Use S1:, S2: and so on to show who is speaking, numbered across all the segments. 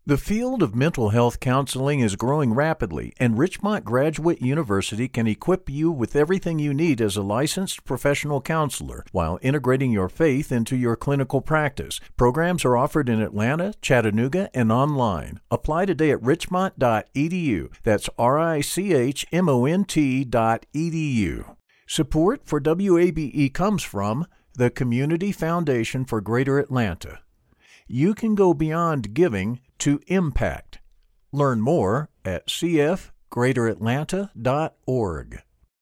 S1: The field of mental health counseling is growing rapidly, and Richmont Graduate University can equip you with everything you need as a licensed professional counselor while integrating your faith into your clinical practice. Programs are offered in Atlanta, Chattanooga, and online. Apply today at richmont.edu. That's richmont.edu. Support for WABE comes from the Community Foundation for Greater Atlanta. You can go beyond giving to impact. Learn more at cfgreateratlanta.org.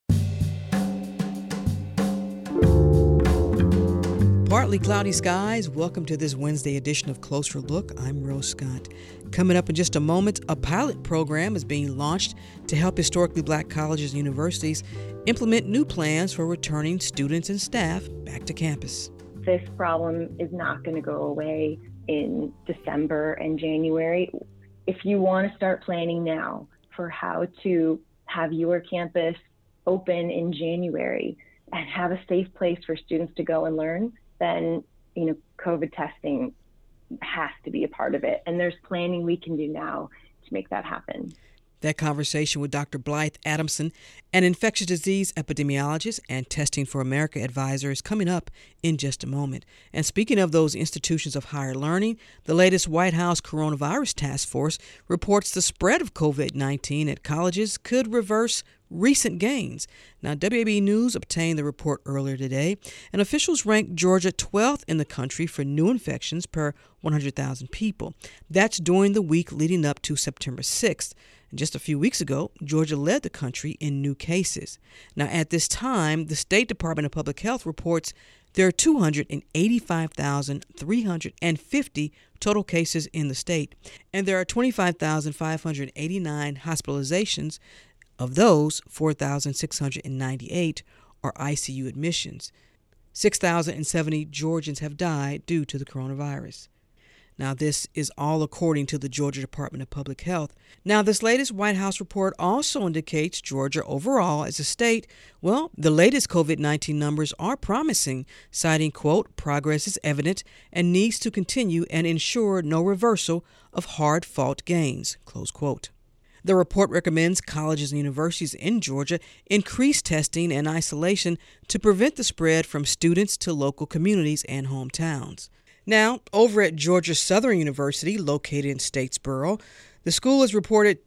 S2: Partly cloudy skies. Welcome to this Wednesday edition of Closer Look. I'm Rose Scott. Coming up in just a moment, a pilot program is being launched to help historically black colleges and universities implement new plans for returning students and staff back to campus.
S3: This problem is not going to go away in December and January. If you want to start planning now for how to have your campus open in January and have a safe place for students to go and learn, then, COVID testing has to be a part of it. And there's planning we can do now to make that happen.
S2: That conversation with Dr. Blythe Adamson, an infectious disease epidemiologist and Testing for America advisor, is coming up in just a moment. And speaking of those institutions of higher learning, the latest White House Coronavirus Task Force reports the spread of COVID-19 at colleges could reverse recent gains. Now, WABE News obtained the report earlier today, and officials ranked Georgia 12th in the country for new infections per 100,000 people. That's during the week leading up to September 6th. And just a few weeks ago, Georgia led the country in new cases. Now, at this time, the State Department of Public Health reports there are 285,350 total cases in the state, and there are 25,589 hospitalizations. Of those, 4,698 are ICU admissions. 6,070 Georgians have died due to the coronavirus. Now, this is all according to the Georgia Department of Public Health. Now, this latest White House report also indicates Georgia overall as a state, well, the latest COVID-19 numbers are promising, citing, quote, progress is evident and needs to continue and ensure no reversal of hard-fought gains, close quote. The report recommends colleges and universities in Georgia increase testing and isolation to prevent the spread from students to local communities and hometowns. Now, over at Georgia Southern University, located in Statesboro, the school has reported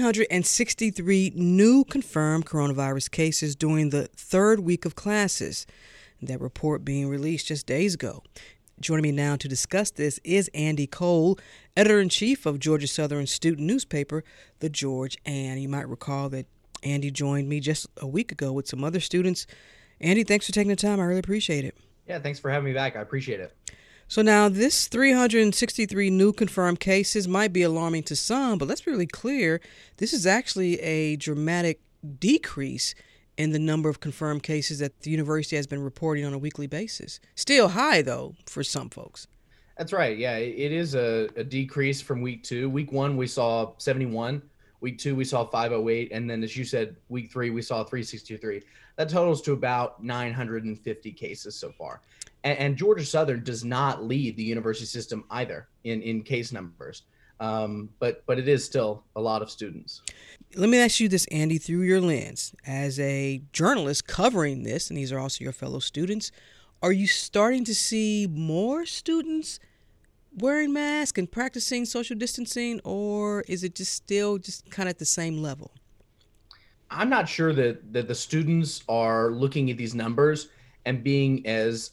S2: 363 new confirmed coronavirus cases during the third week of classes. That report being released just days ago. Joining me now to discuss this is Andy Cole, editor-in-chief of Georgia Southern student newspaper, The George Ann. You might recall that Andy joined me just a week ago with some other students. Andy, thanks for taking the time. I really appreciate it.
S4: Yeah, thanks for having me back. I appreciate it.
S2: So now this 363 new confirmed cases might be alarming to some, but let's be really clear. This is actually a dramatic decrease in the number of confirmed cases that the university has been reporting on a weekly basis. Still high, though, for some folks.
S4: That's right. Yeah, it is a decrease from week 2. Week 1, we saw 71. Week 2, we saw 508. And then, as you said, week 3, we saw 363. That totals to about 950 cases so far. And Georgia Southern does not lead the university system either in case numbers. But it is still a lot of students.
S2: Let me ask you this, Andy, through your lens, as a journalist covering this, and these are also your fellow students, are you starting to see more students wearing masks and practicing social distancing, or is it just still just kind of at the same level?
S4: I'm not sure that the students are looking at these numbers and being as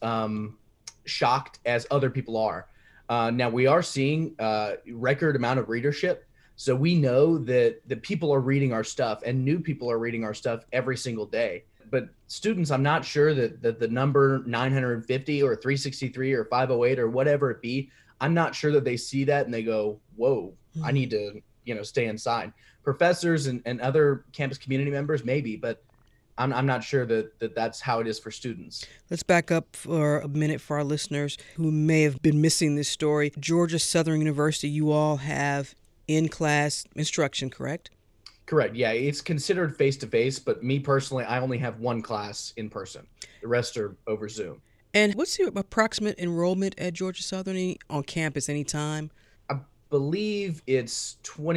S4: shocked as other people are. Now, we are seeing a record amount of readership. So we know that the people are reading our stuff and new people are reading our stuff every single day. But students, I'm not sure that the number 950 or 363 or 508 or whatever it be, I'm not sure that they see that and they go, whoa, I need to, stay inside. Professors and other campus community members, maybe, but I'm not sure that that's how it is for students.
S2: Let's back up for a minute for our listeners who may have been missing this story. Georgia Southern University, you all have in-class instruction, correct?
S4: Correct. Yeah, it's considered face-to-face, but me personally, I only have one class in person. The rest are over Zoom.
S2: And what's your approximate enrollment at Georgia Southern on campus anytime?
S4: believe it's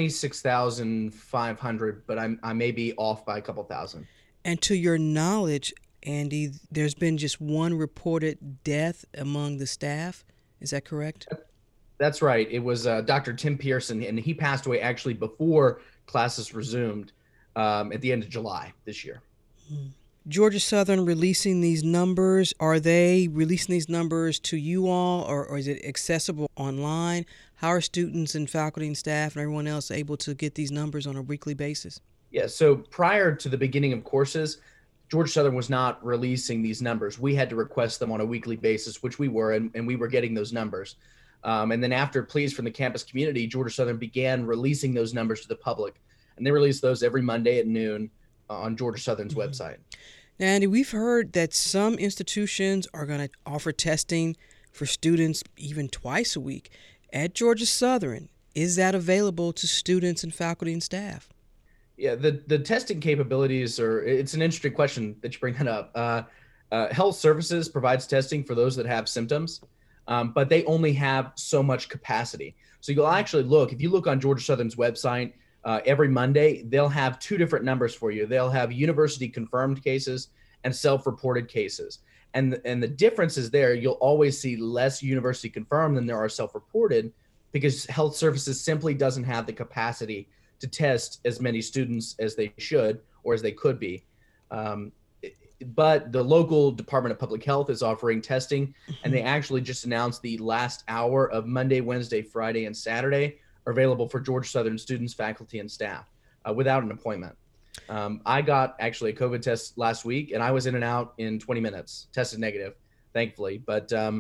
S4: 26,500, but I may be off by a couple thousand.
S2: And to your knowledge, Andy, there's been just one reported death among the staff. Is that correct?
S4: That's right. It was Dr. Tim Pearson, and he passed away actually before classes resumed at the end of July this year.
S2: Georgia Southern releasing these numbers. Are they releasing these numbers to you all, or is it accessible online? How are students and faculty and staff and everyone else able to get these numbers on a weekly basis?
S4: Yeah, so prior to the beginning of courses, Georgia Southern was not releasing these numbers. We had to request them on a weekly basis, which we were, and we were getting those numbers. And then after pleas from the campus community, Georgia Southern began releasing those numbers to the public. And they release those every Monday at noon on Georgia Southern's website.
S2: Now, Andy, we've heard that some institutions are going to offer testing for students even twice a week. At Georgia Southern, is that available to students and faculty and staff?
S4: Yeah, the testing capabilities it's an interesting question that you bring that up. Health Services provides testing for those that have symptoms, but they only have so much capacity. So you'll actually if you look on Georgia Southern's website, every Monday, they'll have two different numbers for you. They'll have university confirmed cases and self-reported cases. And the difference is there, you'll always see less university confirmed than there are self-reported, because Health Services simply doesn't have the capacity to test as many students as they should or as they could be. But the local Department of Public Health is offering testing, and they actually just announced the last hour of Monday, Wednesday, Friday, and Saturday are available for Georgia Southern students, faculty, and staff without an appointment. I got actually a COVID test last week, and I was in and out in 20 minutes, tested negative, thankfully. But, the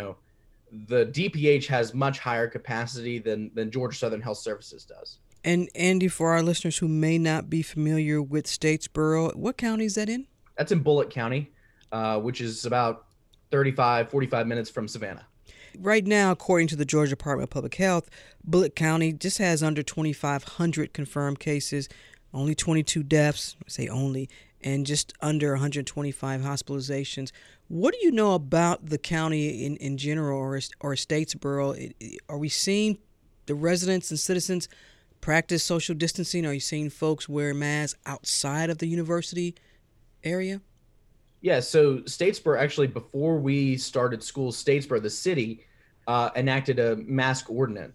S4: DPH has much higher capacity than Georgia Southern Health Services does.
S2: And Andy, for our listeners who may not be familiar with Statesboro, what county is that in?
S4: That's in Bullitt County, which is about 45 minutes from Savannah.
S2: Right now, according to the Georgia Department of Public Health, Bullitt County just has under 2,500 confirmed cases, only 22 deaths, I say only, and just under 125 hospitalizations. What do you know about the county in general, or Statesboro? Are we seeing the residents and citizens practice social distancing? Are you seeing folks wear masks outside of the university area?
S4: Yeah, so Statesboro, actually, before we started school, Statesboro, the city, enacted a mask ordinance.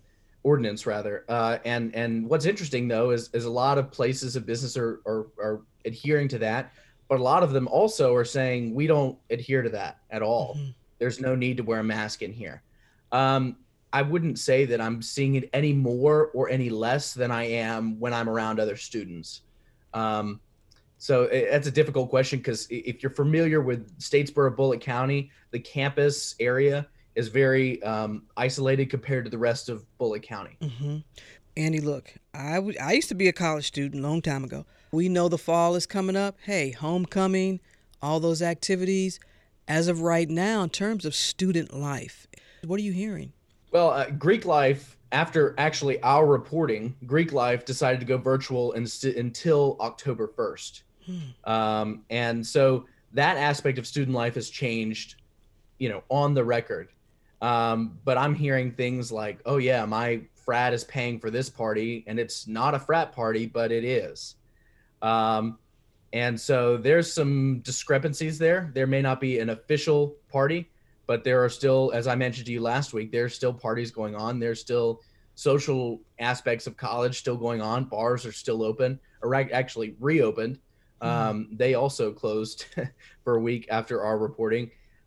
S4: And what's interesting, though, is a lot of places of business are adhering to that, but a lot of them also are saying we don't adhere to that at all. Mm-hmm. There's no need to wear a mask in here. I wouldn't say that I'm seeing it any more or any less than I am when I'm around other students. So that's a difficult question, because if you're familiar with Statesboro, Bullitt County, the campus area is very isolated compared to the rest of Bullitt County.
S2: Mm-hmm. Andy, look, I used to be a college student a long time ago. We know the fall is coming up. Hey, homecoming, all those activities. As of right now, in terms of student life, what are you hearing?
S4: Well, Greek Life, after actually our reporting, Greek Life decided to go virtual until October 1st. And so that aspect of student life has changed, on the record. But I'm hearing things like, oh yeah, my frat is paying for this party, and it's not a frat party, but it is. And so there's some discrepancies there. There may not be an official party, but there are still, as I mentioned to you last week, there's still parties going on. There's still social aspects of college still going on. Bars are still open, or actually reopened. They also closed for a week after our reporting.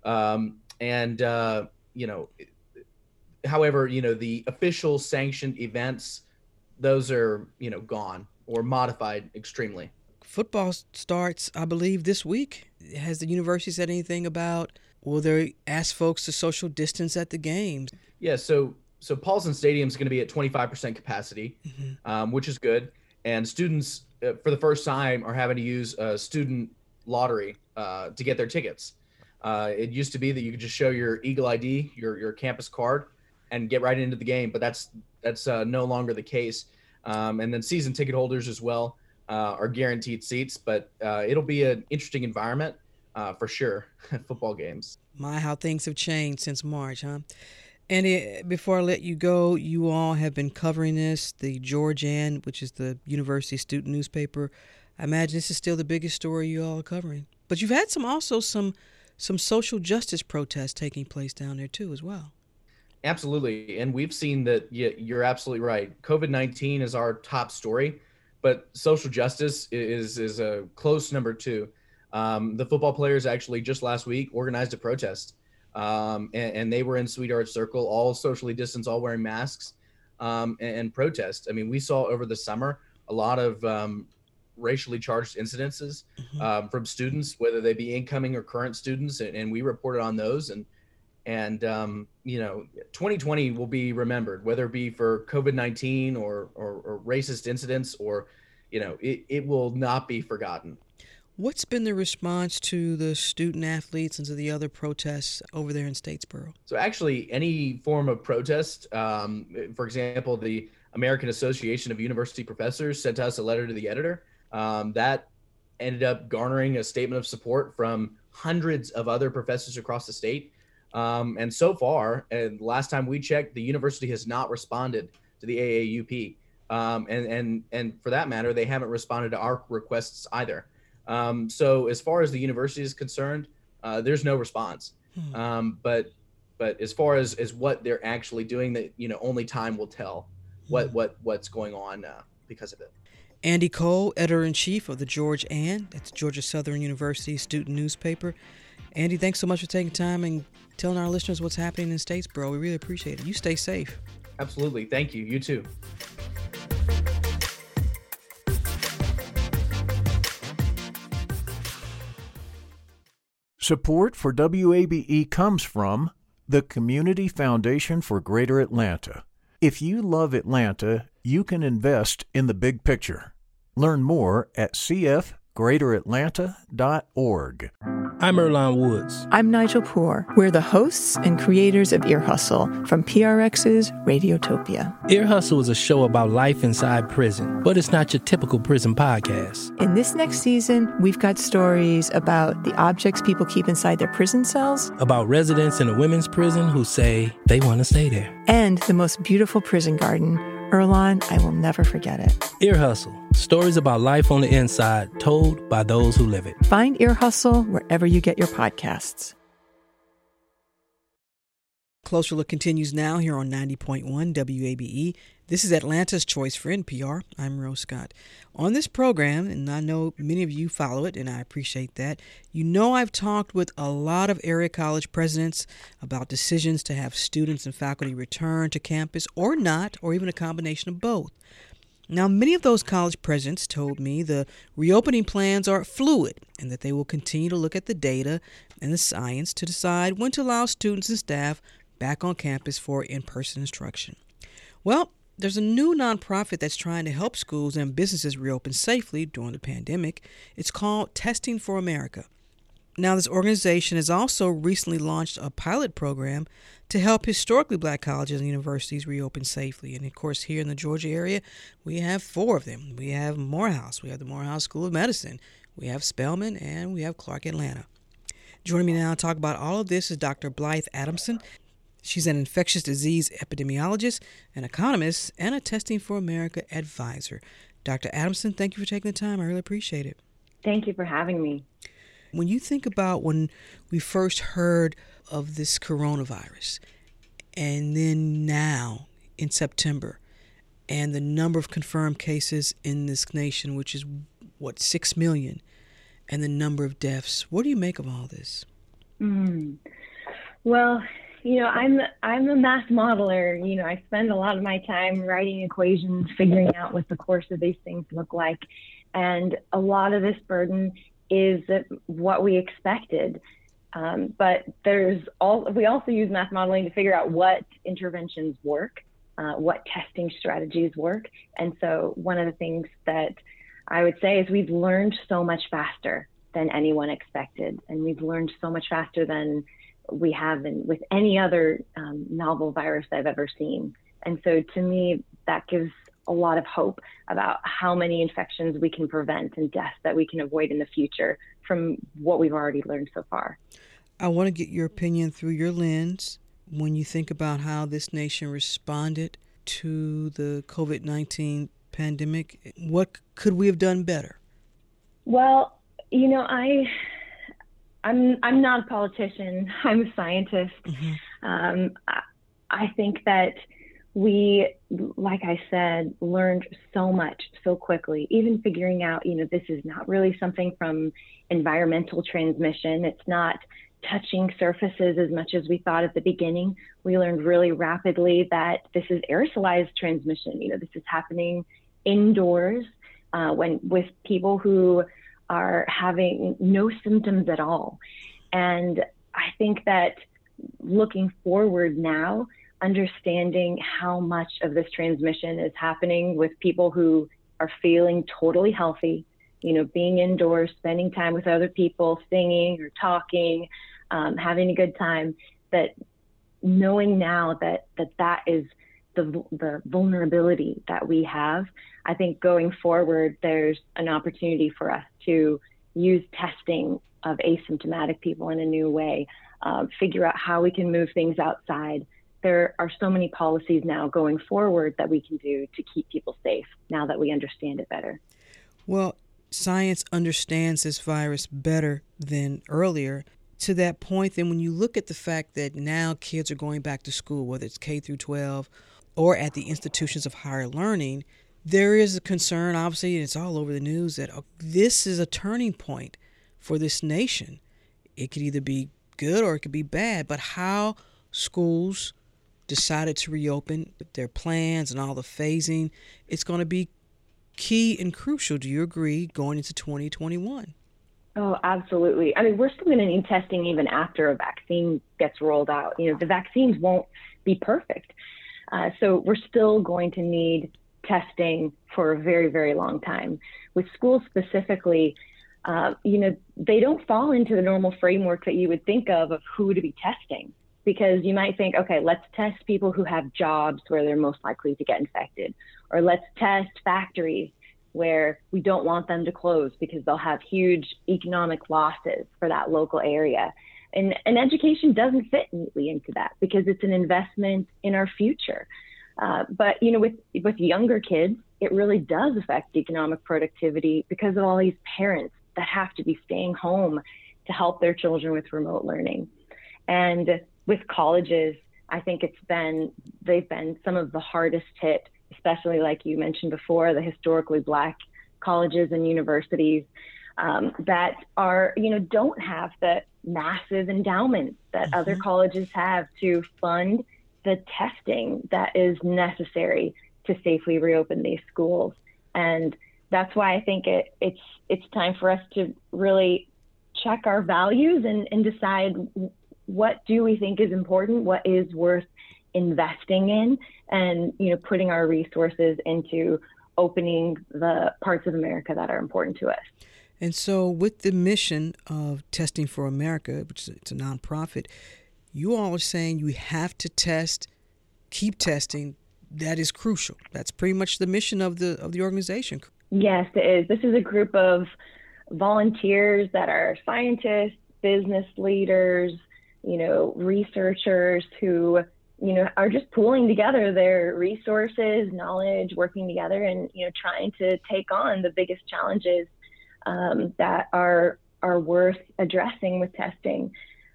S4: However, the official sanctioned events, those are, gone or modified extremely.
S2: Football starts, I believe, this week. Has the university said anything about, will they ask folks to social distance at the games?
S4: Yeah, so Paulson Stadium is going to be at 25% capacity, which is good. And students, for the first time, are having to use a student lottery to get their tickets. It used to be that you could just show your Eagle ID, your campus card, and get right into the game, but that's no longer the case. And then season ticket holders as well are guaranteed seats, but it'll be an interesting environment for sure. Football games.
S2: My, how things have changed since March, huh? And before I let you go, you all have been covering this, the Georgian, which is the university student newspaper. I imagine this is still the biggest story you all are covering. But you've had some social justice protests taking place down there too as well.
S4: Absolutely. And we've seen that. You're absolutely right. COVID-19 is our top story, but social justice is a close number two. The football players actually just last week organized a protest, and they were in Sweetheart Circle, all socially distanced, all wearing masks, and protest. I mean, we saw over the summer a lot of racially charged incidences from students, whether they be incoming or current students, and we reported on those. And 2020 will be remembered, whether it be for COVID-19 or racist incidents, or, it will not be forgotten.
S2: What's been the response to the student athletes and to the other protests over there in Statesboro?
S4: So actually, any form of protest, for example, the American Association of University Professors sent us a letter to the editor that ended up garnering a statement of support from hundreds of other professors across the state. And so far, and last time we checked, the university has not responded to the AAUP. And for that matter, they haven't responded to our requests either. So as far as the university is concerned, there's no response. But as far as what they're actually doing, that only time will tell what's going on because of it.
S2: Andy Cole, editor-in-chief of the Georgian, that's Georgia Southern University student newspaper. Andy, thanks so much for taking time and telling our listeners what's happening in Statesboro. We really appreciate it. You stay safe.
S4: Absolutely. Thank you. You too.
S1: Support for WABE comes from the Community Foundation for Greater Atlanta. If you love Atlanta, you can invest in the big picture. Learn more at cfgreateratlanta.org.
S5: I'm Earlonne Woods.
S6: I'm Nigel Poor. We're the hosts and creators of Ear Hustle from PRX's Radiotopia.
S5: Ear Hustle is a show about life inside prison, but it's not your typical prison podcast.
S6: In this next season, we've got stories about the objects people keep inside their prison cells,
S5: about residents in a women's prison who say they want to stay there,
S6: and the most beautiful prison garden. Earlonne, I will never forget it.
S5: Ear Hustle. Stories about life on the inside, told by those who live it.
S6: Find Ear Hustle wherever you get your podcasts.
S2: Closer Look continues now here on 90.1 WABE. This is Atlanta's Choice for NPR. I'm Rose Scott. On this program, and I know many of you follow it, and I appreciate that, I've talked with a lot of area college presidents about decisions to have students and faculty return to campus or not, or even a combination of both. Now, many of those college presidents told me the reopening plans are fluid and that they will continue to look at the data and the science to decide when to allow students and staff back on campus for in-person instruction. Well, there's a new nonprofit that's trying to help schools and businesses reopen safely during the pandemic. It's called Testing for America. Now, this organization has also recently launched a pilot program to help historically black colleges and universities reopen safely. And, of course, here in the Georgia area, we have 4 of them. We have Morehouse. We have the Morehouse School of Medicine. We have Spelman, and we have Clark Atlanta. Joining me now to talk about all of this is Dr. Blythe Adamson. She's an infectious disease epidemiologist, an economist, and a Testing for America advisor. Dr. Adamson, thank you for taking the time. I really appreciate it.
S3: Thank you for having me.
S2: When you think about when we first heard of this coronavirus, and then now in September, and the number of confirmed cases in this nation, which is, 6 million, and the number of deaths, what do you make of all this?
S3: Well, I'm a math modeler. I spend a lot of my time writing equations, figuring out what the course of these things look like. And a lot of this burden is what we expected. But we also use math modeling to figure out what interventions work, what testing strategies work. And so one of the things that I would say is we've learned so much faster than anyone expected. And we've learned so much faster than we have with any other novel virus I've ever seen. And so to me, that gives a lot of hope about how many infections we can prevent and deaths that we can avoid in the future from what we've already learned so far.
S2: I want to get your opinion through your lens when you think about how this nation responded to the COVID-19 pandemic? What could we have done better?
S3: Well, I'm not a politician. I'm a scientist. Mm-hmm. I think that we, like I said, learned so much so quickly, even figuring out, this is not really something from environmental transmission. It's not touching surfaces as much as we thought at the beginning. We learned really rapidly that this is aerosolized transmission. This is happening indoors with people who are having no symptoms at all. And I think that looking forward now, understanding how much of this transmission is happening with people who are feeling totally healthy, being indoors, spending time with other people, singing or talking, having a good time, that knowing now that is the vulnerability that we have. I think going forward, there's an opportunity for us to use testing of asymptomatic people in a new way, figure out how we can move things outside. There are so many policies now going forward that we can do to keep people safe now that we understand it better.
S2: Well, science understands this virus better than earlier. To that point, then when you look at the fact that now kids are going back to school, whether it's K through 12 or at the institutions of higher learning, there is a concern, obviously, and it's all over the news, that this is a turning point for this nation. It could either be good or it could be bad, but how schools decided to reopen, their plans and all the phasing, it's going to be key and crucial, do you agree, going into 2021?
S3: Oh, absolutely. I mean, we're still going to need testing even after a vaccine gets rolled out. The vaccines won't be perfect. So we're still going to need testing for a very, very long time. With schools specifically, they don't fall into the normal framework that you would think of who to be testing, because you might think, okay, let's test people who have jobs where they're most likely to get infected, or let's test factories where we don't want them to close because they'll have huge economic losses for that local area. And education doesn't fit neatly into that because it's an investment in our future. But with younger kids, it really does affect economic productivity because of all these parents that have to be staying home to help their children with remote learning. And with colleges, I think they've been some of the hardest hit, especially like you mentioned before, the historically Black colleges and universities that are, don't have the massive endowments that other colleges have to fund the testing that is necessary to safely reopen these schools. And that's why I think it's time for us to really check our values and decide what do we think is important, what is worth investing in, and putting our resources into opening the parts of America that are important to us.
S2: And so with the mission of Testing for America, which is it's a nonprofit, you all are saying you have to test, keep testing. That is crucial. That's pretty much the mission of the organization.
S3: Yes, it is. This is a group of volunteers that are scientists, business leaders, researchers who are just pooling together their resources, knowledge, working together, and trying to take on the biggest challenges that are worth addressing with testing.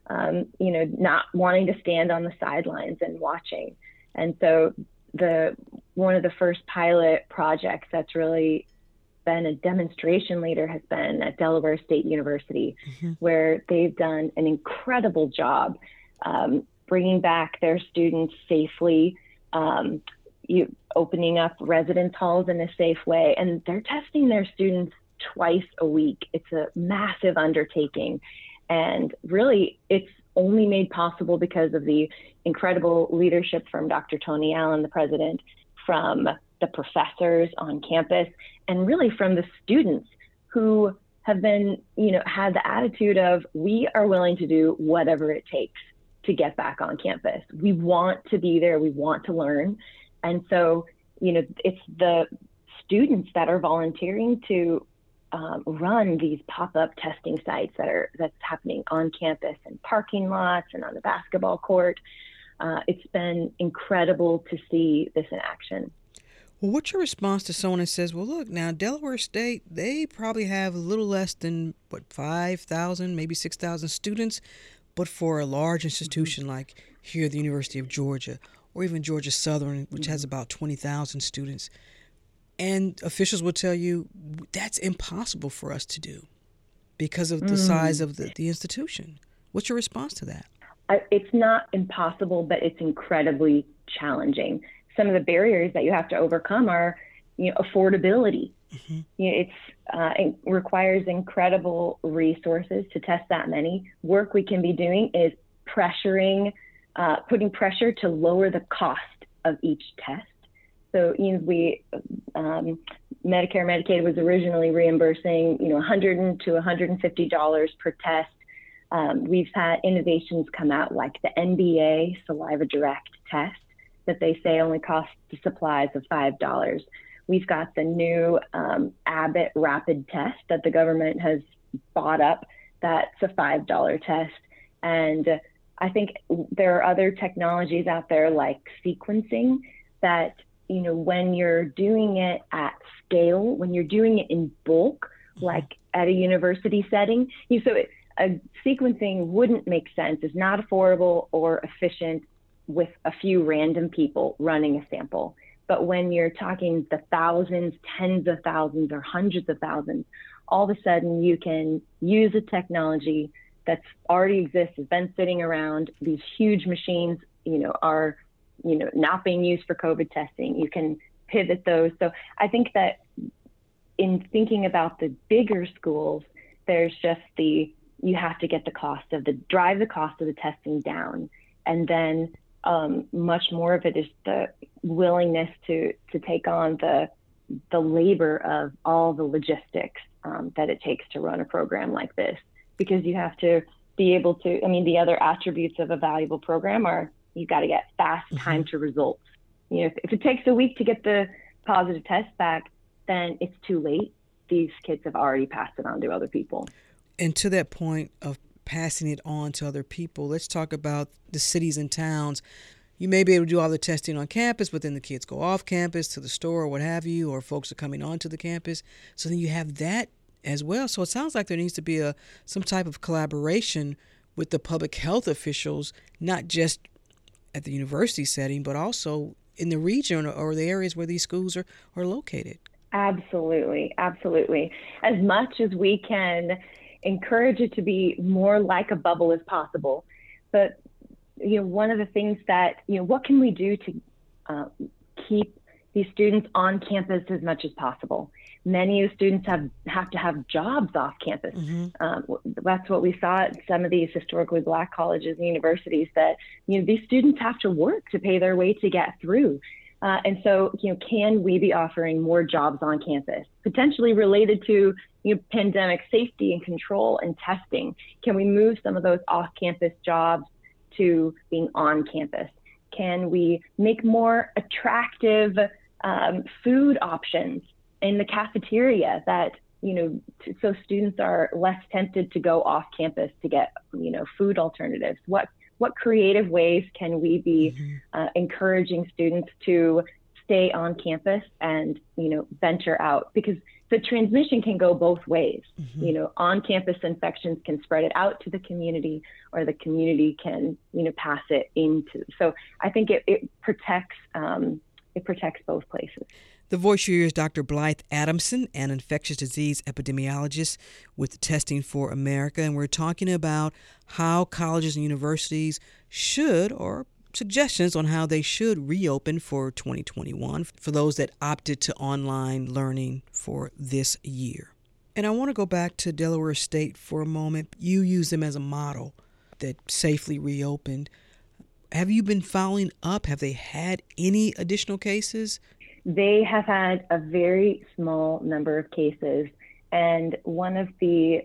S3: Not wanting to stand on the sidelines and watching. And so one of the first pilot projects that's really been a demonstration leader has been at Delaware State University, where they've done an incredible job bringing back their students safely, opening up residence halls in a safe way. And they're testing their students twice a week. It's a massive undertaking. And really, it's only made possible because of the incredible leadership from Dr. Tony Allen, the president, from the professors on campus, and really from the students who have been, had the attitude of, we are willing to do whatever it takes to get back on campus. We want to be there. We want to learn. And so, it's the students that are volunteering to run these pop-up testing sites that's happening on campus and parking lots and on the basketball court. It's been incredible to see this in action.
S2: Well, what's your response to someone that says, well, look, now Delaware State, they probably have a little less than, 5,000, maybe 6,000 students, but for a large institution like here at the University of Georgia, or even Georgia Southern, which has about 20,000 students, and officials will tell you that's impossible for us to do because of the size of the institution. What's your response to that?
S3: It's not impossible, but it's incredibly challenging. Some of the barriers that you have to overcome are, affordability. It requires incredible resources to test that many. Work we can be doing is putting pressure to lower the cost of each test. So, Medicare, Medicaid was originally reimbursing, $100 to $150 per test. We've had innovations come out like the NBA Saliva Direct test that they say only costs the supplies of $5. We've got the new Abbott rapid test that the government has bought up. That's a $5 test. And I think there are other technologies out there like sequencing that, when you're doing it at scale, when you're doing it in bulk, like at a university setting, sequencing wouldn't make sense. It's not affordable or efficient with a few random people running a sample. But when you're talking the thousands, tens of thousands, or hundreds of thousands, all of a sudden you can use a technology that's already exists, has been sitting around. These huge machines, are, not being used for COVID testing. You can pivot those. So I think that in thinking about the bigger schools, there's just you have to get drive the cost of the testing down. And then much more of it is the willingness to take on the labor of all the logistics that it takes to run a program like this, because you have to be able to, the other attributes of a valuable program are you got to get fast time to results. If it takes a week to get the positive test back, then it's too late. These kids have already passed it on to other people.
S2: And to that point of passing it on to other people, let's talk about the cities and towns. You may be able to do all the testing on campus, but then the kids go off campus to the store or what have you, or folks are coming onto the campus. So then you have that as well. So it sounds like there needs to be some type of collaboration with the public health officials, not just at the university setting, but also in the region or the areas where these schools are located.
S3: Absolutely. Absolutely. As much as we can encourage it to be more like a bubble as possible. But, one of the things that, what can we do to keep these students on campus as much as possible? Many of the students have to have jobs off campus. That's what we saw at some of these historically Black colleges and universities, that, these students have to work to pay their way to get through. And so, can we be offering more jobs on campus, potentially related to, pandemic safety and control and testing? Can we move some of those off-campus jobs to being on campus? Can we make more attractive food options in the cafeteria that, so students are less tempted to go off campus to get, food alternatives? What creative ways can we be encouraging students to stay on campus and, venture out? Because the transmission can go both ways. On-campus infections can spread it out to the community, or the community can, pass it into. So I think it protects both places.
S2: The voice you hear is Dr. Blythe Adamson, an infectious disease epidemiologist with Testing for America, and we're talking about how colleges and universities should, or suggestions on how they should reopen for 2021 for those that opted to online learning for this year. And I want to go back to Delaware State for a moment. You use them as a model that safely reopened. Have you been following up? Have they had any additional cases?
S3: They have had a very small number of cases, and one of the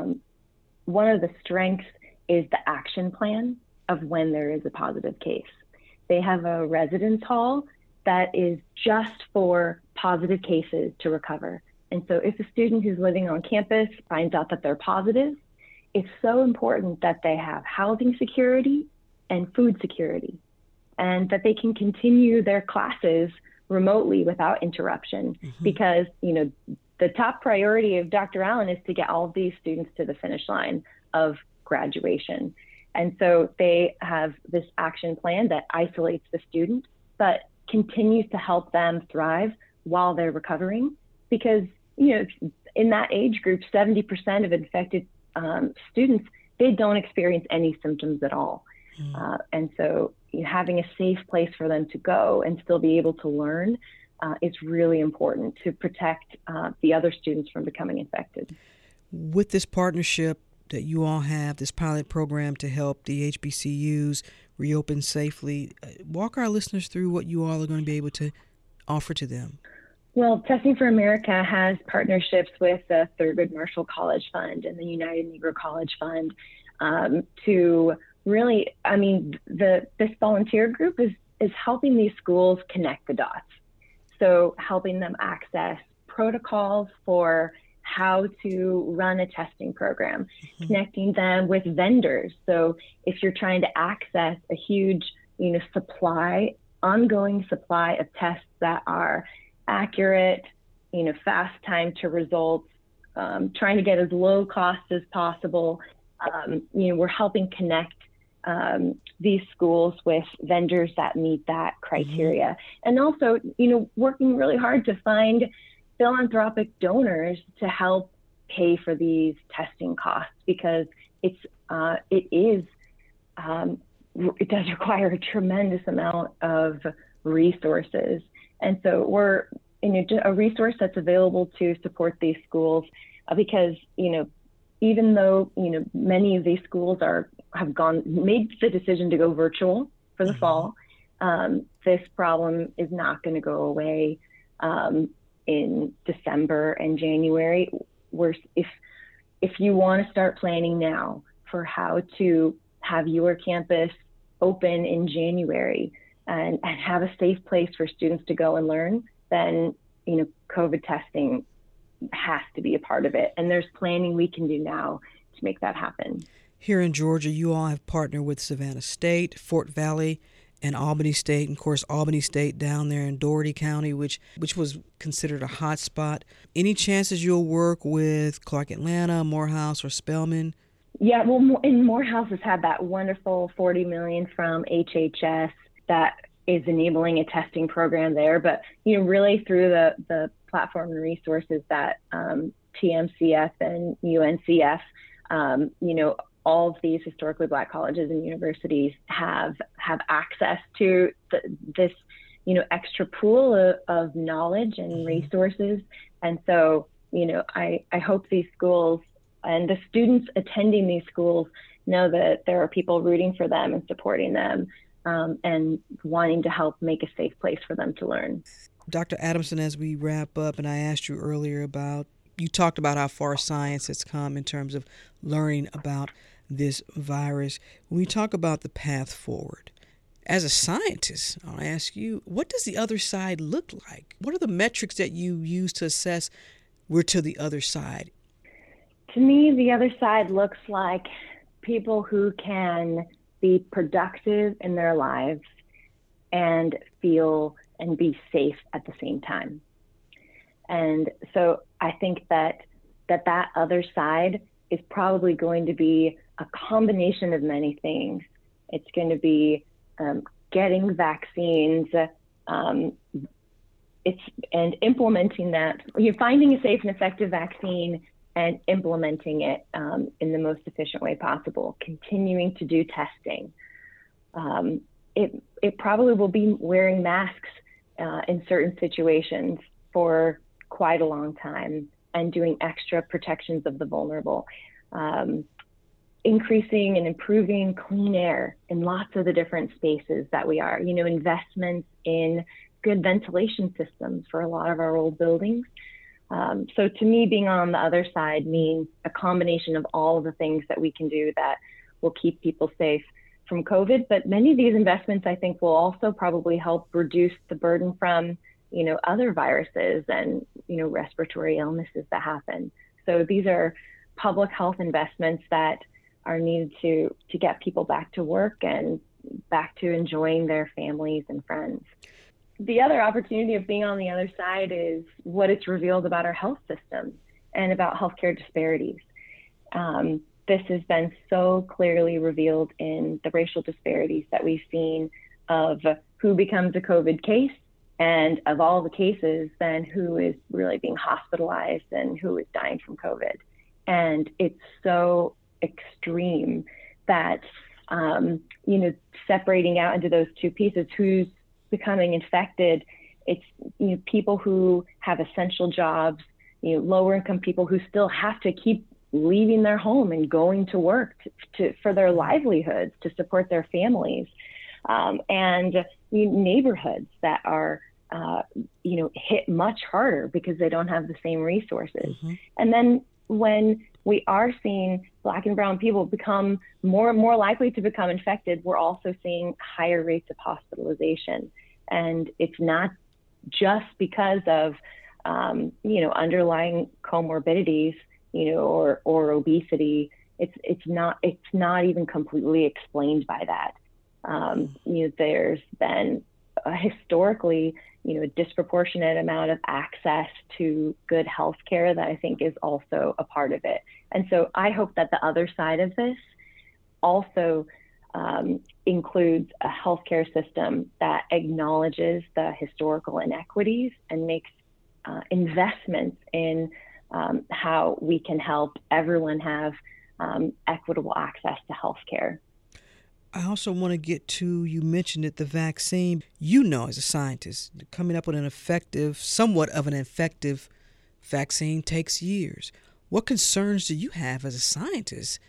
S3: strengths is the action plan of when there is a positive case. They have a residence hall that is just for positive cases to recover. And so if a student who's living on campus finds out that they're positive, it's so important that they have housing security and food security. and that they can continue their classes remotely without interruption. Because, the top priority of Dr. Allen is to get all of these students to the finish line of graduation. And so they have this action plan that isolates the student, but continues to help them thrive while they're recovering. Because, in that age group, 70% of infected students, they don't experience any symptoms at all. And so having a safe place for them to go and still be able to learn is really important to protect the other students from becoming infected.
S2: With this partnership that you all have, this pilot program to help the HBCUs reopen safely, walk our listeners through what you all are going to be able to offer to them.
S3: Well, Testing for America has partnerships with the Thurgood Marshall College Fund and the United Negro College Fund to really, this volunteer group is helping these schools connect the dots. So helping them access protocols for how to run a testing program, connecting them with vendors. So if you're trying to access a huge, ongoing supply of tests that are accurate, fast time to results, trying to get as low cost as possible, we're helping connect these schools with vendors that meet that criteria. And also, working really hard to find philanthropic donors to help pay for these testing costs, because it does require a tremendous amount of resources. And so we're a resource that's available to support these schools because, even though, many of these schools have made the decision to go virtual for the fall, this problem is not going to go away in December and January. If you want to start planning now for how to have your campus open in January and have a safe place for students to go and learn, then COVID testing has to be a part of it. And there's planning we can do now to make that happen.
S2: Here in Georgia, you all have partnered with Savannah State, Fort Valley, and Albany State. And of course, Albany State down there in Dougherty County, which was considered a hot spot. Any chances you'll work with Clark Atlanta, Morehouse, or Spelman?
S3: Yeah, well, and Morehouse has had that wonderful $40 million from HHS that is enabling a testing program there. But, really through the platform and resources that TMCF and UNCF, all of these historically Black colleges and universities have access to this, extra pool of knowledge and resources. And so, I hope these schools and the students attending these schools know that there are people rooting for them and supporting them and wanting to help make a safe place for them to learn.
S2: Dr. Adamson, as we wrap up, and I asked you earlier you talked about how far science has come in terms of learning about this virus. When we talk about the path forward, as a scientist, I'll ask you, what does the other side look like? What are the metrics that you use to assess we're to the other side?
S3: To me, the other side looks like people who can be productive in their lives and feel and be safe at the same time. And so I think that other side is probably going to be a combination of many things. It's going to be getting vaccines, and implementing that. You're finding a safe and effective vaccine and implementing it in the most efficient way possible. Continuing to do testing. It probably will be wearing masks in certain situations for quite a long time and doing extra protections of the vulnerable. Increasing and improving clean air in lots of the different spaces that we are, investments in good ventilation systems for a lot of our old buildings. So to me, being on the other side means a combination of all of the things that we can do that will keep people safe from COVID. But many of these investments, I think, will also probably help reduce the burden from, other viruses and, respiratory illnesses that happen. So these are public health investments that are needed to get people back to work and back to enjoying their families and friends. The other opportunity of being on the other side is what it's revealed about our health system and about healthcare disparities. This has been so clearly revealed in the racial disparities that we've seen of who becomes a COVID case, and of all the cases, then who is really being hospitalized and who is dying from COVID. And it's so extreme that, separating out into those two pieces, who's becoming infected, it's, people who have essential jobs, lower income people who still have to keep leaving their home and going to work for their livelihoods to support their families, and neighborhoods that are hit much harder because they don't have the same resources. Mm-hmm. And then when we are seeing Black and brown people become more and more likely to become infected, we're also seeing higher rates of hospitalization. And it's not just because of underlying comorbidities, or obesity. It's not even completely explained by that. There's been historically, a disproportionate amount of access to good health care that I think is also a part of it. And so I hope that the other side of this also includes a healthcare system that acknowledges the historical inequities and makes investments in how we can help everyone have equitable access to healthcare.
S2: I also want to get to, you mentioned it, the vaccine. As a scientist, coming up with somewhat of an effective vaccine takes years. What concerns do you have as a scientist?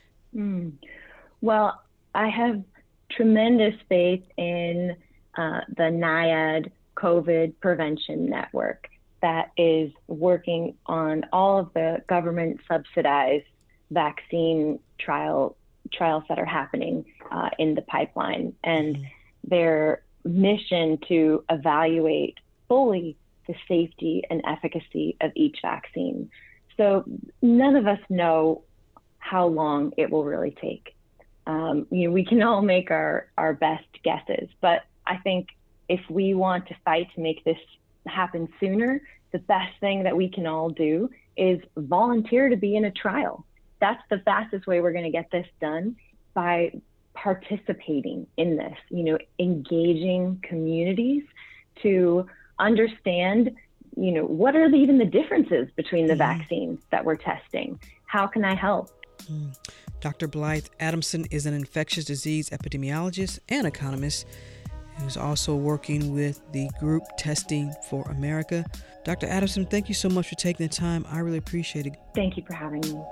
S3: Well, I have tremendous faith in the NIAID COVID Prevention Network that is working on all of the government subsidized vaccine trials that are happening in the pipeline, and their mission to evaluate fully the safety and efficacy of each vaccine. So none of us know how long it will really take. We can all make our best guesses, but I think if we want to fight to make this happen sooner, the best thing that we can all do is volunteer to be in a trial. That's the fastest way we're going to get this done, by participating in this, engaging communities to understand, what are even the differences between the vaccines that we're testing? How can I help?
S2: Dr. Blythe Adamson is an infectious disease epidemiologist and economist who's also working with the group Testing for America. Dr. Adamson, thank you so much for taking the time. I really appreciate it.
S3: Thank you for having me.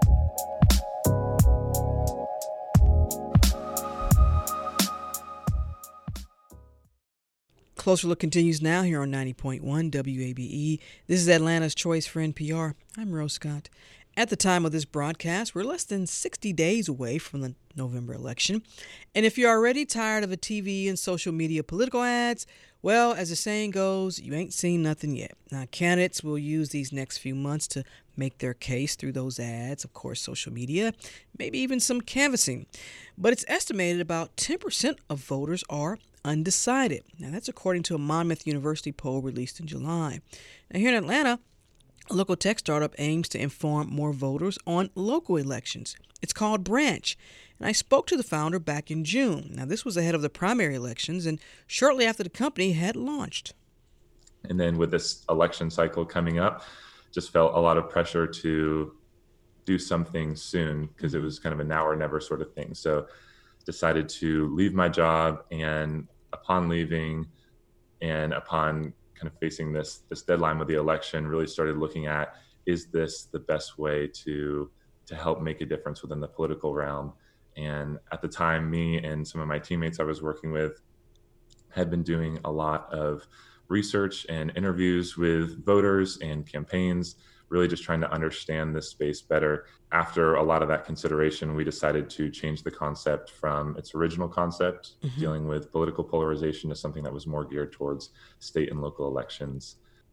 S2: Closer Look continues now here on 90.1 WABE. This is Atlanta's Choice for NPR. I'm Rose Scott. At the time of this broadcast, we're less than 60 days away from the November election. And if you're already tired of the TV and social media political ads, well, as the saying goes, you ain't seen nothing yet. Now, candidates will use these next few months to make their case through those ads, of course, social media, maybe even some canvassing. But it's estimated about 10% of voters are undecided. Now, that's according to a Monmouth University poll released in July. Now, here in Atlanta, a local tech startup aims to inform more voters on local elections. It's called Branch, and I spoke to the founder back in June. Now, this was ahead of the primary elections and shortly after the company had launched.
S7: And then with this election cycle coming up, just felt a lot of pressure to do something soon because it was kind of a now or never sort of thing. So decided to leave my job, and upon leaving and upon kind of facing this deadline with the election, really started looking at, is this the best way to help make a difference within the political realm? And at the time, me and some of my teammates I was working with had been doing a lot of research and interviews with voters and campaigns, really just trying to understand this space better. After a lot of that consideration, we decided to change the concept from its original concept, dealing with political polarization, to something that was more geared towards state and local elections.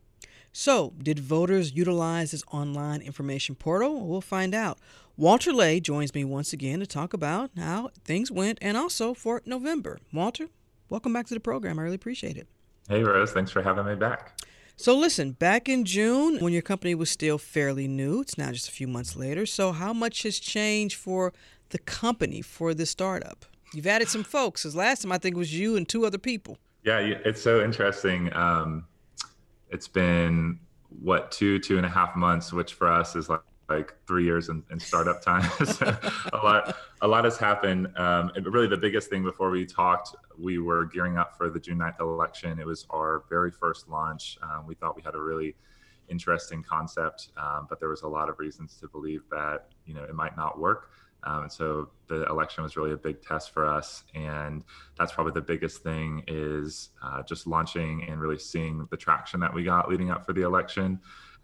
S2: So, did voters utilize this online information portal? We'll find out. Walter Lay joins me once again to talk about how things went and also for November. Walter, welcome back to the program. I really appreciate it.
S7: Hey, Rose. Thanks for having me back.
S2: So listen, back in June, when your company was still fairly new, it's now just a few months later. So how much has changed for the company, for the startup? You've added some folks, because last time I think it was you and 2 other people.
S7: Yeah, it's so interesting. It's been, 2.5 months, which for us is like 3 years in startup time. So a lot has happened. Really the biggest thing before we talked, we were gearing up for the June 9th election. It was our very first launch. We thought we had a really interesting concept, but there was a lot of reasons to believe that, it might not work. And so the election was really a big test for us. And that's probably the biggest thing is just launching and really seeing the traction that we got leading up for the election.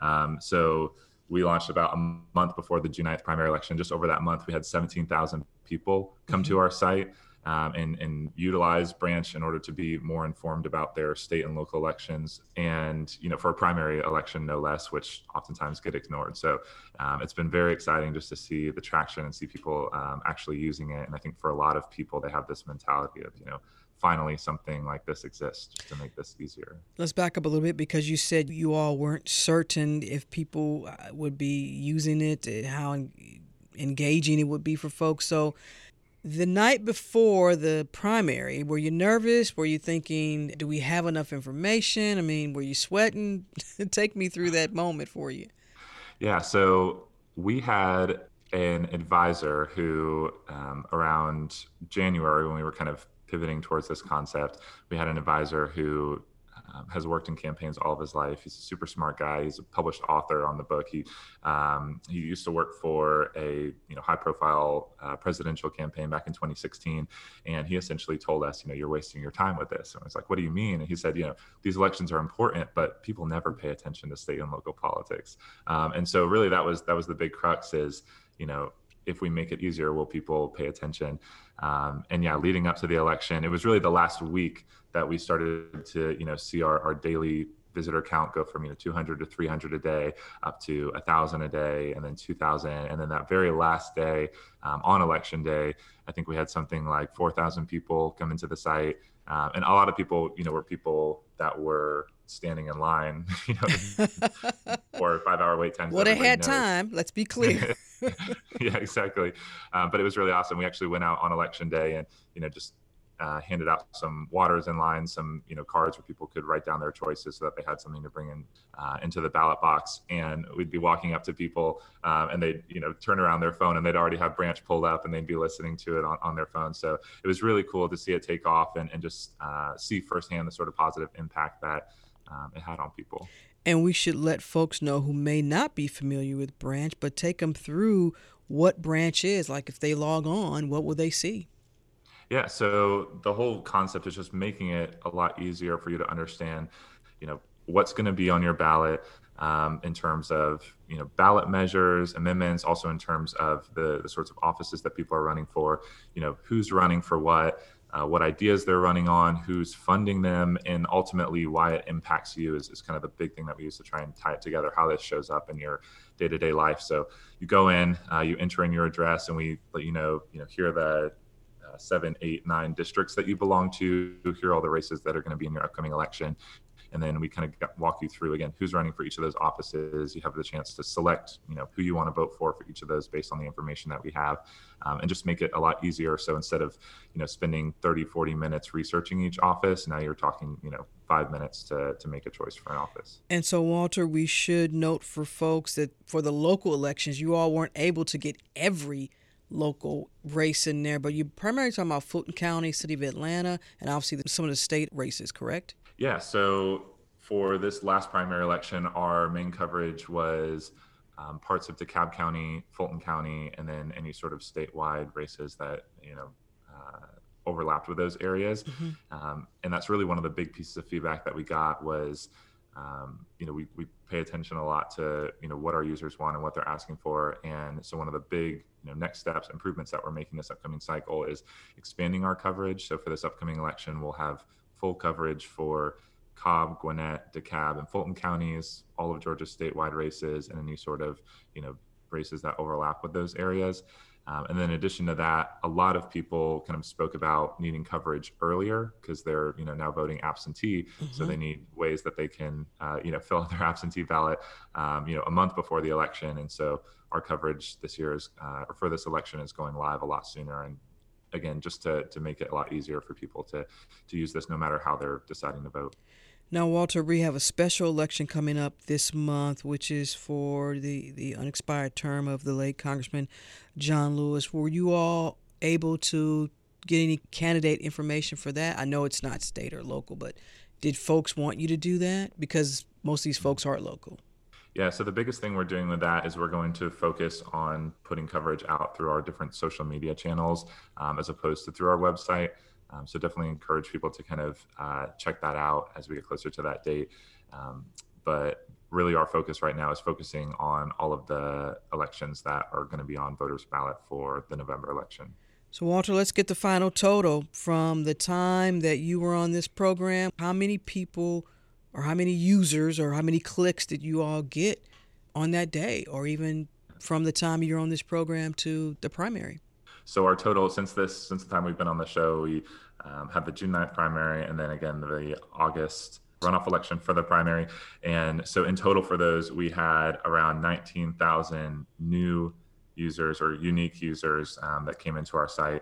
S7: So we launched about a month before the June 9th primary election. Just over that month, we had 17,000 people come to our site and utilize Branch in order to be more informed about their state and local elections. And, for a primary election, no less, which oftentimes get ignored. So it's been very exciting just to see the traction and see people actually using it. And I think for a lot of people, they have this mentality of, finally something like this exists just to make this easier.
S2: Let's back up a little bit, because you said you all weren't certain if people would be using it, how engaging it would be for folks. So the night before the primary, were you nervous? Were you thinking, do we have enough information? I mean, were you sweating? Take me through that moment for you.
S7: Yeah, so we had an advisor who around January, when we were kind of pivoting towards this concept, we had an advisor who has worked in campaigns all of his life. He's a super smart guy. He's a published author on the book. He used to work for a high-profile presidential campaign back in 2016, and he essentially told us, you're wasting your time with this. And I was like, what do you mean? And he said, these elections are important, but people never pay attention to state and local politics. And so really that was the big crux is, if we make it easier, will people pay attention? And yeah, leading up to the election, it was really the last week that we started to, see our daily visitor count go from 200 to 300 a day up to 1,000 a day, and then 2,000, and then that very last day on election day, I think we had something like 4,000 people come into the site, and a lot of people, were people that were standing in line, 4 or 5 hour wait times.
S2: Well, they had time. Let's be clear.
S7: Yeah, exactly. But it was really awesome. We actually went out on election day and just handed out some waters in line, some cards where people could write down their choices so that they had something to bring in into the ballot box. And we'd be walking up to people and they'd turn around their phone and they'd already have Branch pulled up and they'd be listening to it on their phone. So it was really cool to see it take off and just see firsthand the sort of positive impact that it had on people.
S2: And we should let folks know who may not be familiar with Branch, but take them through what Branch is. Like if they log on, what will they see?
S7: Yeah, so the whole concept is just making it a lot easier for you to understand, what's going to be on your ballot in terms of, ballot measures, amendments, also in terms of the sorts of offices that people are running for, who's running for what ideas they're running on, who's funding them, and ultimately why it impacts you is kind of the big thing that we use to try and tie it together, how this shows up in your day-to-day life. So you go in, you enter in your address, and we let you know, here are the 7, 8, 9 districts that you belong to, here are all the races that are going to be in your upcoming election. And then we kind of walk you through, again, who's running for each of those offices. You have the chance to select, who you want to vote for each of those based on the information that we have, and just make it a lot easier. So instead of, spending 30, 40 minutes researching each office, now you're talking, 5 minutes to make a choice for an office.
S2: And so, Walter, we should note for folks that for the local elections, you all weren't able to get every local race in there, but you're primarily talking about Fulton County, City of Atlanta, and obviously some of the state races, correct?
S7: Yeah, so for this last primary election, our main coverage was parts of DeKalb County, Fulton County, and then any sort of statewide races that, overlapped with those areas. Mm-hmm. And that's really one of the big pieces of feedback that we got was, we pay attention a lot to, what our users want and what they're asking for. And so one of the big, next steps, improvements that we're making this upcoming cycle is expanding our coverage. So for this upcoming election, we'll have full coverage for Cobb, Gwinnett, DeKalb, and Fulton counties, all of Georgia's statewide races, and any sort of, races that overlap with those areas. And then in addition to that, a lot of people kind of spoke about needing coverage earlier because they're, now voting absentee. So they need ways that they can, fill out their absentee ballot, a month before the election. And so our coverage this year is, or for this election, is going live a lot sooner. And again, just to make it a lot easier for people to use this no matter how they're deciding to vote.
S2: Now, Walter, we have a special election coming up this month, which is for the unexpired term of the late Congressman John Lewis. Were you all able to get any candidate information for that? I know it's not state or local, but did folks want you to do that? Because most of these folks are local.
S7: Yeah, so the biggest thing we're doing with that is we're going to focus on putting coverage out through our different social media channels as opposed to through our website. So definitely encourage people to kind of check that out as we get closer to that date. But really our focus right now is focusing on all of the elections that are going to be on voters' ballot for the November election.
S2: So, Walter, let's get the final total from the time that you were on this program. How many people or how many users or how many clicks did you all get on that day, or even from the time you're on this program to the primary?
S7: So our total since the time we've been on the show, we had the June 9th primary and then again the August runoff election for the primary. And so in total for those, we had around 19,000 new users or unique users that came into our site.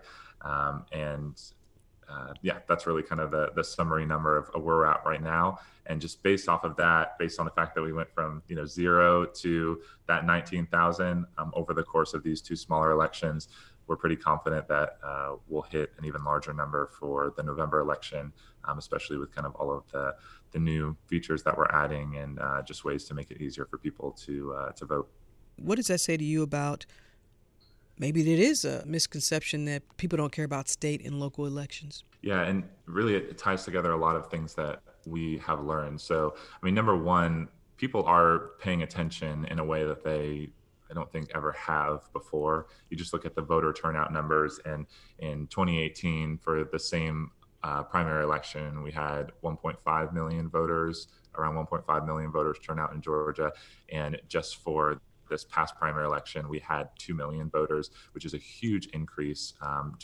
S7: That's really kind of the summary number of where we're at right now. And just based off of that, based on the fact that we went from 0 to that 19,000 over the course of these two smaller elections, we're pretty confident that we'll hit an even larger number for the November election, especially with kind of all of the new features that we're adding and just ways to make it easier for people to vote.
S2: What does that say to you about maybe it is a misconception that people don't care about state and local elections?
S7: Yeah, and really it ties together a lot of things that we have learned. So, number one, people are paying attention in a way that I don't think ever have before. You just look at the voter turnout numbers, and in 2018 for the same primary election, we had 1.5 million voters, around 1.5 million voters turn out in Georgia. And just for this past primary election, we had 2 million voters, which is a huge increase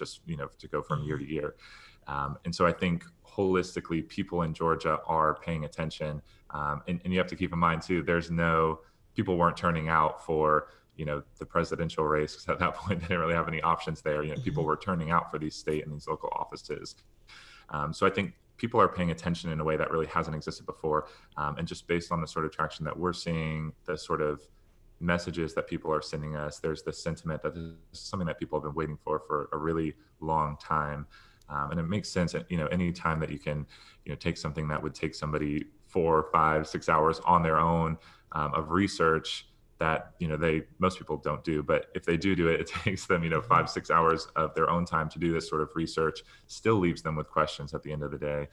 S7: to go from year to year. And so I think holistically, people in Georgia are paying attention. And you have to keep in mind too, people weren't turning out for, the presidential race, because at that point they didn't really have any options there. People were turning out for these state and these local offices. So I think people are paying attention in a way that really hasn't existed before. And just based on the sort of traction that we're seeing, the sort of messages that people are sending us, there's this sentiment that this is something that people have been waiting for a really long time. And it makes sense that, any time that you can, take something that would take somebody 4, 5, 6 hours on their own of research that, most people don't do. But if they do it, it takes them, 5, 6 hours of their own time to do this sort of research, still leaves them with questions at the end of the day.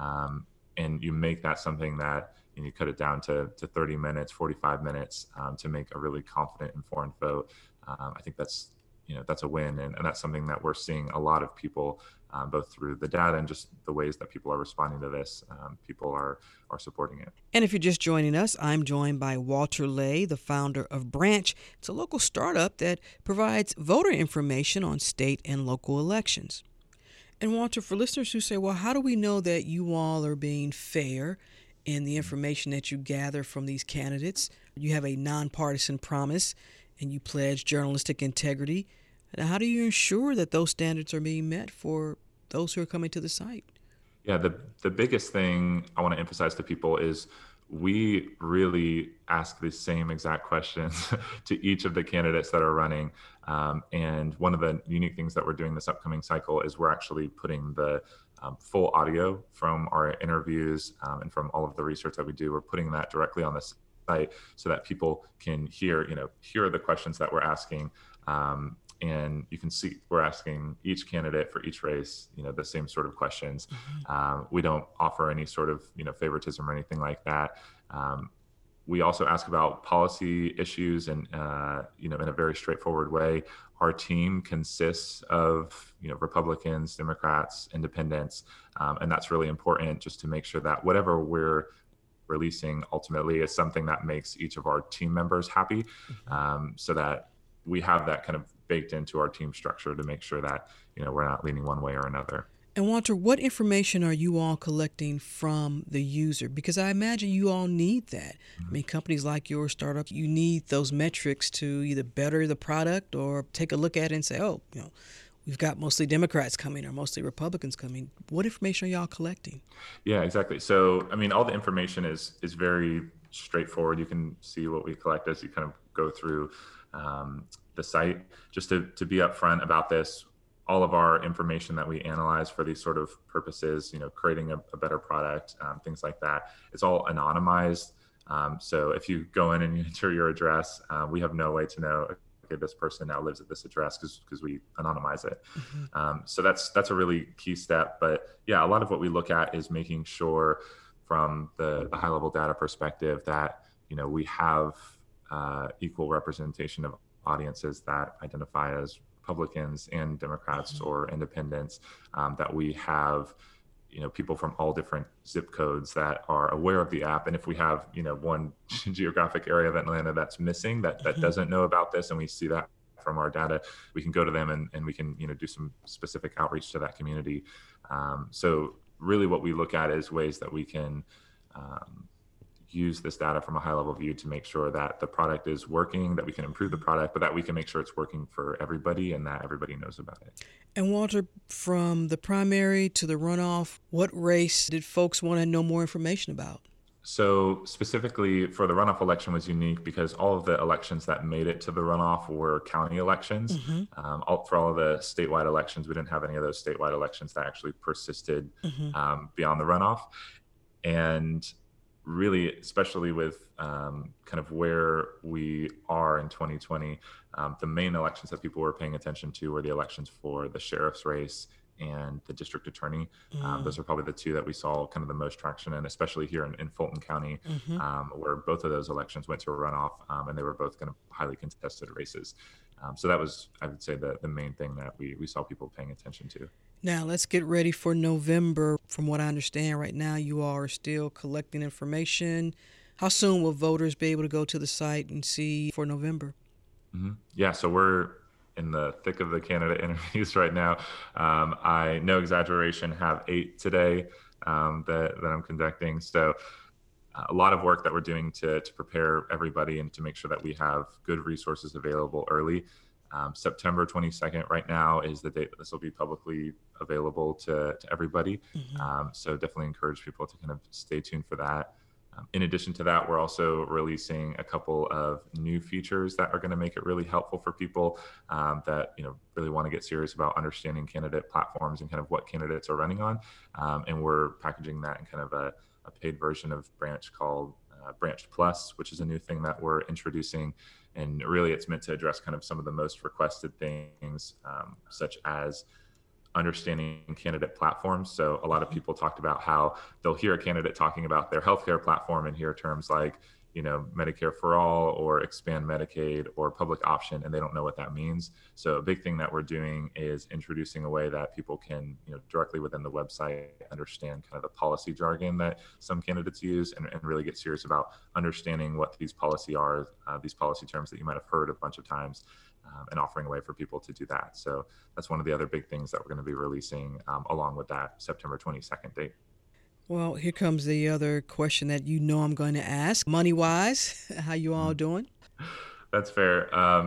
S7: And you make that something that, you cut it down to 30 minutes, 45 minutes to make a really confident, informed vote. I think that's a win. And that's something that we're seeing a lot of people, both through the data and just the ways that people are responding to this. People are supporting it.
S2: And if you're just joining us, I'm joined by Walter Lay, the founder of Branch. It's a local startup that provides voter information on state and local elections. And Walter, for listeners who say, well, how do we know that you all are being fair in the information that you gather from these candidates? You have a nonpartisan promise and you pledge journalistic integrity. And how do you ensure that those standards are being met for those who are coming to the site?
S7: Yeah, the biggest thing I want to emphasize to people is we really ask the same exact questions to each of the candidates that are running. And one of the unique things that we're doing this upcoming cycle is we're actually putting the full audio from our interviews and from all of the research that we do. We're putting that directly on the site so that people can hear the questions that we're asking. And you can see we're asking each candidate for each race, the same sort of questions. We don't offer any sort of, favoritism or anything like that. we also ask about policy issues, and in a very straightforward way. Our team consists of Republicans, Democrats, Independents, and that's really important, just to make sure that whatever we're releasing ultimately is something that makes each of our team members happy, so that we have that kind of baked into our team structure to make sure that we're not leaning one way or another.
S2: And Walter, what information are you all collecting from the user? Because I imagine you all need that. I mean, companies like your startup, you need those metrics to either better the product or take a look at it and say, oh, we've got mostly Democrats coming or mostly Republicans coming. What information are y'all collecting?
S7: Yeah, exactly. So, I mean, all the information is very straightforward. You can see what we collect as you kind of go through the site. Just to be upfront about this, all of our information that we analyze for these sort of purposes, creating a better product, things like that, it's all anonymized. So if you go in and you enter your address, we have no way to know, okay, this person now lives at this address, because we anonymize it. So that's a really key step. But yeah, a lot of what we look at is making sure from the high level data perspective that, we have equal representation of audiences that identify as Republicans and Democrats or Independents, that we have people from all different zip codes that are aware of the app. And if we have one geographic area of Atlanta that's missing, that doesn't know about this, and we see that from our data, we can go to them and we can do some specific outreach to that community. So really what we look at is ways that we can use this data from a high level view to make sure that the product is working, that we can improve the product, but that we can make sure it's working for everybody and that everybody knows about it.
S2: And Walter, from the primary to the runoff, what race did folks want to know more information about?
S7: So specifically for the runoff election was unique because all of the elections that made it to the runoff were county elections. For all of the statewide elections, we didn't have any of those statewide elections that actually persisted beyond the runoff. And really, especially with kind of where we are in 2020, the main elections that people were paying attention to were the elections for the sheriff's race and the district attorney. Those are probably the two that we saw kind of the most traction in, especially here in Fulton County, where both of those elections went to a runoff, and they were both kind of highly contested races. So that was, I would say, the main thing that we saw people paying attention to.
S2: Now, let's get ready for November. From what I understand right now, you all are still collecting information. How soon will voters be able to go to the site and see for November?
S7: Yeah, so we're in the thick of the candidate interviews right now. I, no exaggeration, have 8 today that I'm conducting. So a lot of work that we're doing to prepare everybody and to make sure that we have good resources available early. September 22nd right now is the date that this will be publicly available to everybody. So definitely encourage people to kind of stay tuned for that. In addition to that, we're also releasing a couple of new features that are going to make it really helpful for people that really want to get serious about understanding candidate platforms and kind of what candidates are running on. And we're packaging that in kind of a paid version of Branch called Branch Plus, which is a new thing that we're introducing. And really, it's meant to address kind of some of the most requested things, such as understanding candidate platforms. So a lot of people talked about how they'll hear a candidate talking about their healthcare platform and hear terms like, Medicare for all or expand Medicaid or public option, and they don't know what that means. So a big thing that we're doing is introducing a way that people can, directly within the website understand kind of the policy jargon that some candidates use and really get serious about understanding what these policy terms that you might have heard a bunch of times, and offering a way for people to do that. So that's one of the other big things that we're going to be releasing along with that September 22nd date.
S2: Well, here comes the other question that I'm going to ask. Money-wise, how you all doing?
S7: That's fair.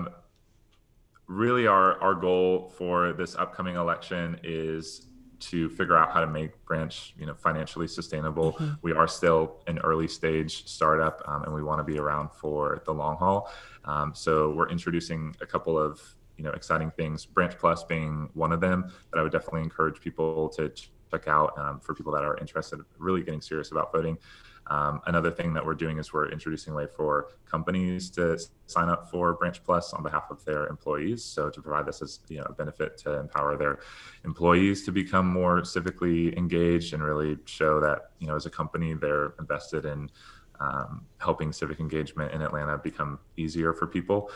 S7: Really, our goal for this upcoming election is to figure out how to make Branch, financially sustainable. We are still an early stage startup, and we want to be around for the long haul. So we're introducing a couple of, exciting things, Branch Plus being one of them, that I would definitely encourage people to check out for people that are interested in really getting serious about voting. Another thing that we're doing is we're introducing a way for companies to sign up for Branch Plus on behalf of their employees. So to provide this as a benefit to empower their employees to become more civically engaged and really show that as a company they're invested in helping civic engagement in Atlanta become easier for people.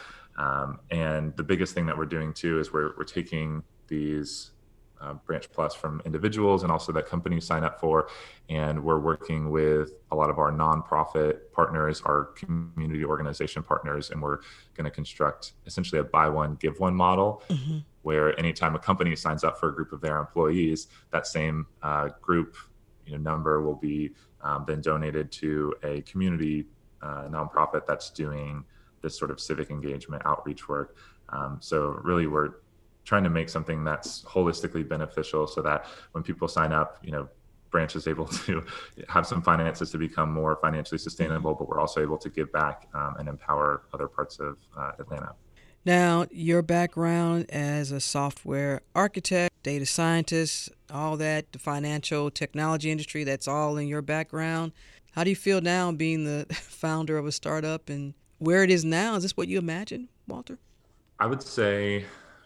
S7: And the biggest thing that we're doing too is we're taking these Branch Plus from individuals and also that companies sign up for, and we're working with a lot of our nonprofit partners, our community organization partners, and we're going to construct essentially a buy one, give one model, where anytime a company signs up for a group of their employees, that same group number will be then donated to a community nonprofit that's doing this sort of civic engagement outreach work. So really we're trying to make something that's holistically beneficial so that when people sign up, Branch is able to have some finances to become more financially sustainable, but we're also able to give back and empower other parts of Atlanta.
S2: Now, your background as a software architect, data scientist, all that, the financial technology industry, that's all in your background. How do you feel now being the founder of a startup and where it is now? Is this what you imagined, Walter?
S7: I would say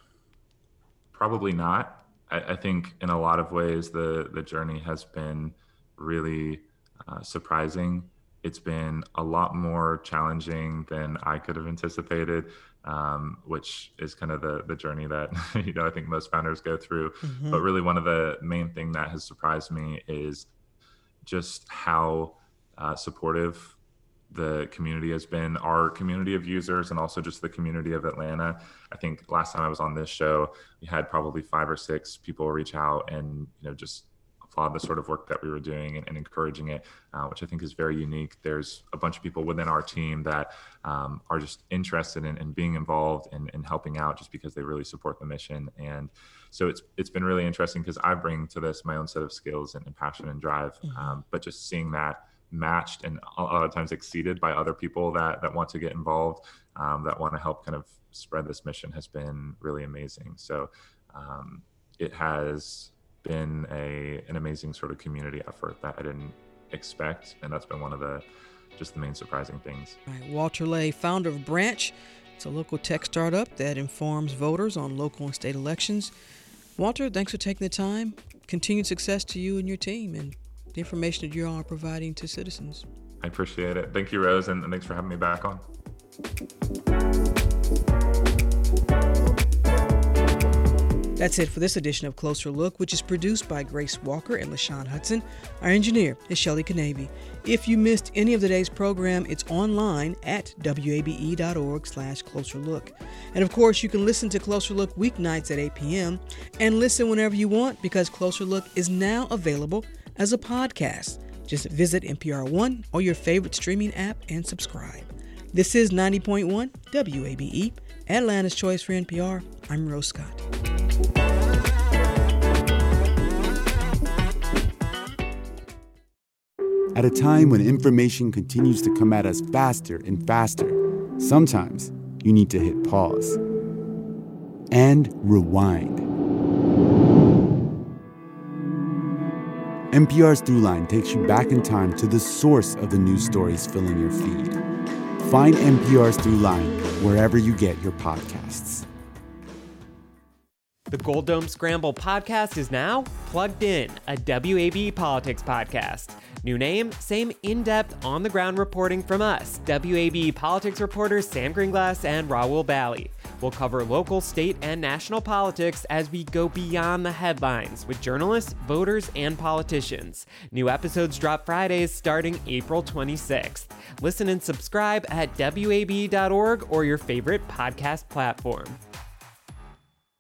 S7: probably not. I think in a lot of ways, the journey has been really surprising. It's been a lot more challenging than I could have anticipated, which is kind of the journey that I think most founders go through. But really one of the main thing that has surprised me is just how supportive the community has been, our community of users, and also just the community of Atlanta. I think last time I was on this show, we had probably 5 or 6 people reach out and just applaud the sort of work that we were doing and encouraging it, which I think is very unique. There's a bunch of people within our team that are just interested in being involved and helping out just because they really support the mission. And so it's been really interesting because I bring to this my own set of skills and passion and drive, but just seeing that matched and a lot of times exceeded by other people that want to get involved, that want to help kind of spread this mission has been really amazing. So it has been an amazing sort of community effort that I didn't expect, and that's been one of the main surprising things.
S2: All right, Walter Lay, founder of Branch. It's a local tech startup that informs voters on local and state elections. Walter, thanks for taking the time. Continued success to you and your team and the information that you all are providing to citizens.
S7: I appreciate it. Thank you, Rose, and thanks for having me back on.
S2: That's it for this edition of Closer Look, which is produced by Grace Walker and LaShawn Hudson. Our engineer is Shelley Canavy. If you missed any of today's program, it's online at wabe.org/closerlook. And of course, you can listen to Closer Look weeknights at 8 p.m. and listen whenever you want because Closer Look is now available as a podcast. Just visit NPR One or your favorite streaming app and subscribe. This is 90.1 WABE, Atlanta's Choice for NPR. I'm Rose Scott.
S8: At a time when information continues to come at us faster and faster, sometimes you need to hit pause and rewind. NPR's Throughline takes you back in time to the source of the news stories filling your feed. Find NPR's Throughline wherever you get your podcasts.
S9: The Gold Dome Scramble podcast is now Plugged In, a WAB politics podcast. New name, same in-depth, on-the-ground reporting from us, WAB politics reporters Sam Greenglass and Raul Bally. We'll cover local, state, and national politics as we go beyond the headlines with journalists, voters, and politicians. New episodes drop Fridays starting April 26th. Listen and subscribe at WAB.org or your favorite podcast platform.